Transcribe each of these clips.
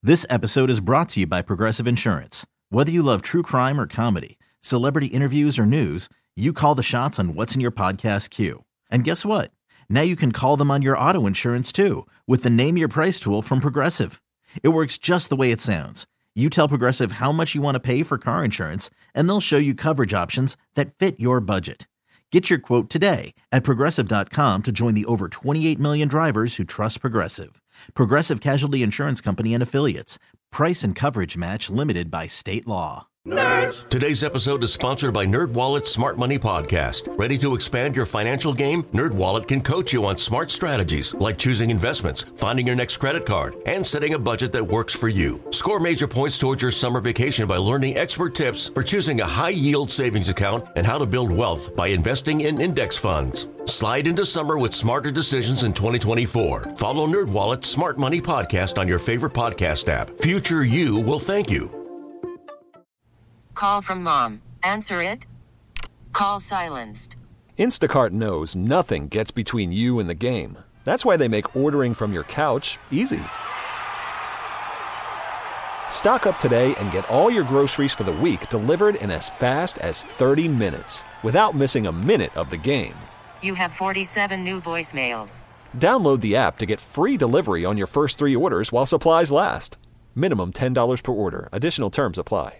This episode is brought to you by Progressive Insurance. Whether you love true crime or comedy, celebrity interviews or news, you call the shots on what's in your podcast queue. And guess what? Now you can call them on your auto insurance too with the Name Your Price tool from Progressive. It works just the way it sounds. You tell Progressive how much you want to pay for car insurance, and they'll show you coverage options that fit your budget. Get your quote today at Progressive.com to join the over 28 million drivers who trust Progressive. Progressive Casualty Insurance Company and Affiliates. Price and coverage match limited by state law. Nerds! Today's episode is sponsored by NerdWallet's Smart Money Podcast. Ready to expand your financial game? NerdWallet can coach you on smart strategies like choosing investments, finding your next credit card, and setting a budget that works for you. Score major points towards your summer vacation by learning expert tips for choosing a high-yield savings account and how to build wealth by investing in index funds. Slide into summer with smarter decisions in 2024. Follow NerdWallet's Smart Money Podcast on your favorite podcast app. Future you will thank you. Call from mom. Answer it. Call silenced. Instacart knows nothing gets between you and the game. That's why they make ordering from your couch easy. Stock up today and get all your groceries for the week delivered in as fast as 30 minutes without missing a minute of the game. You have 47 new voicemails. Download the app to get free delivery on your first 3 orders while supplies last. Minimum $10 per order. Additional terms apply.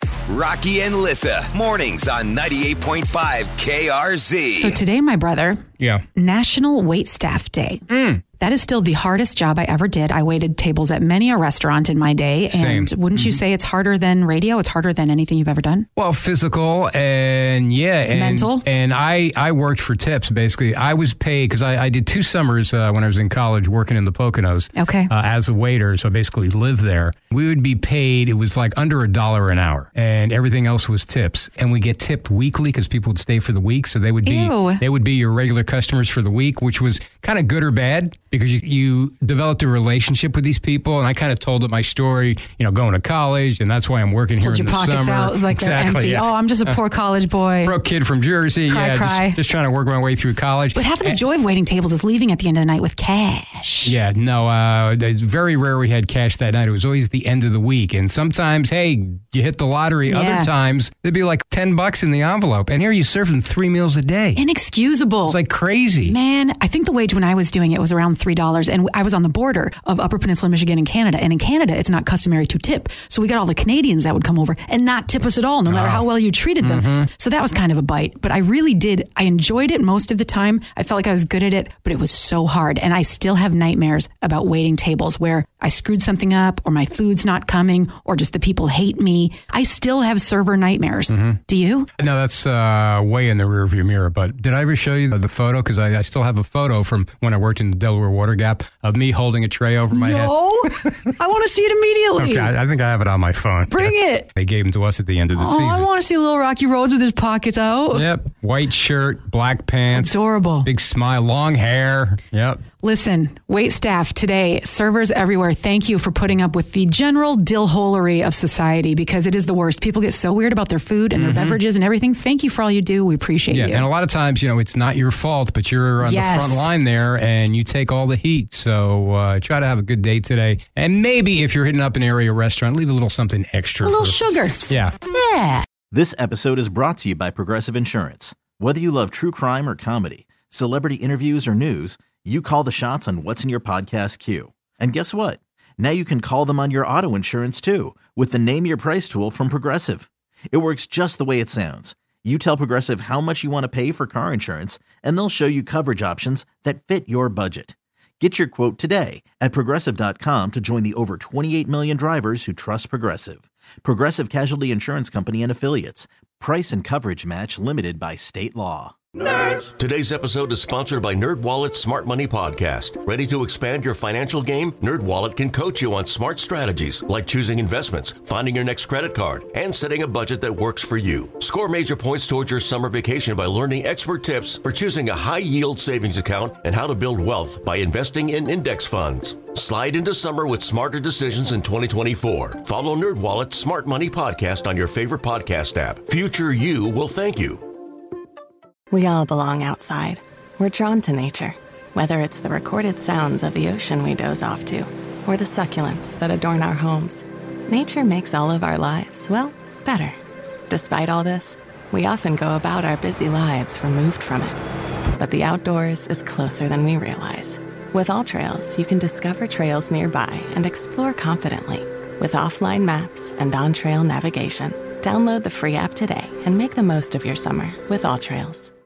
Rocky and Lissa, mornings on 98.5 KRZ. So today, my brother, National Waitstaff Day. That is still the hardest job I ever did. I waited tables at many a restaurant in my day. Same. And wouldn't you say it's harder than radio? It's harder than anything you've ever done? Well, physical and mental. And I worked for tips, basically. I was paid because I did 2 summers when I was in college working in the Poconos as a waiter. So I basically lived there. We would be paid, it was like under $1 an hour. And everything else was tips. And we get tipped weekly because people would stay for the week. So they would be your regular customers for the week, which was kind of good or bad. Because you developed a relationship with these people, and I kind of told them my story, going to college, and that's why I'm working here in the summer. Pulled your pockets out like they're empty. Yeah. Oh, I'm just a poor college boy. Broke kid from Jersey. Cry. Just trying to work my way through college. But half of the joy of waiting tables is leaving at the end of the night with cash. Yeah, no, it's very rare we had cash that night. It was always the end of the week, and sometimes, hey, you hit the lottery. Yeah. Other times, there'd be like $10 in the envelope, and here you serve them 3 meals a day. Inexcusable. It's like crazy. Man, I think the wage when I was doing it was around $3, and I was on the border of Upper Peninsula, Michigan and Canada. And in Canada, it's not customary to tip. So we got all the Canadians that would come over and not tip us at all, no matter how well you treated them. So that was kind of a bite. But I really did. I enjoyed it most of the time. I felt like I was good at it, but it was so hard. And I still have nightmares about waiting tables where I screwed something up or my food's not coming or just the people hate me. I still have server nightmares. Do you? No, that's way in the rearview mirror. But did I ever show you the photo? Because I still have a photo from when I worked in the Delaware Water Gap of me holding a tray over my head. No, I want to see it immediately. Okay, I think I have it on my phone. Bring it. They gave them to us at the end of the season. I want to see little Rocky Roads with his pockets out. Yep. White shirt, black pants. Adorable. Big smile, long hair. Yep. Listen, wait staff today, servers everywhere, thank you for putting up with the general dillholery of society because it is the worst. People get so weird about their food and their beverages and everything. Thank you for all you do. We appreciate you. And a lot of times, it's not your fault, but you're on the front line there and you take all the heat. So try to have a good day today. And maybe if you're hitting up an area restaurant, leave a little something extra. A little sugar. Yeah. Yeah. This episode is brought to you by Progressive Insurance. Whether you love true crime or comedy, celebrity interviews or news, you call the shots on what's in your podcast queue. And guess what? Now you can call them on your auto insurance too with the Name Your Price tool from Progressive. It works just the way it sounds. You tell Progressive how much you want to pay for car insurance, and they'll show you coverage options that fit your budget. Get your quote today at Progressive.com to join the over 28 million drivers who trust Progressive. Progressive Casualty Insurance Company and Affiliates. Price and coverage match limited by state law. Nerds! Today's episode is sponsored by NerdWallet's Smart Money Podcast. Ready to expand your financial game? NerdWallet can coach you on smart strategies like choosing investments, finding your next credit card, and setting a budget that works for you. Score major points towards your summer vacation by learning expert tips for choosing a high-yield savings account and how to build wealth by investing in index funds. Slide into summer with smarter decisions in 2024. Follow NerdWallet's Smart Money Podcast on your favorite podcast app. Future you will thank you. We all belong outside. We're drawn to nature, whether it's the recorded sounds of the ocean we doze off to, or the succulents that adorn our homes. Nature makes all of our lives, well, better. Despite all this, we often go about our busy lives removed from it. But the outdoors is closer than we realize. With AllTrails, you can discover trails nearby and explore confidently. With offline maps and on-trail navigation, download the free app today and make the most of your summer with AllTrails.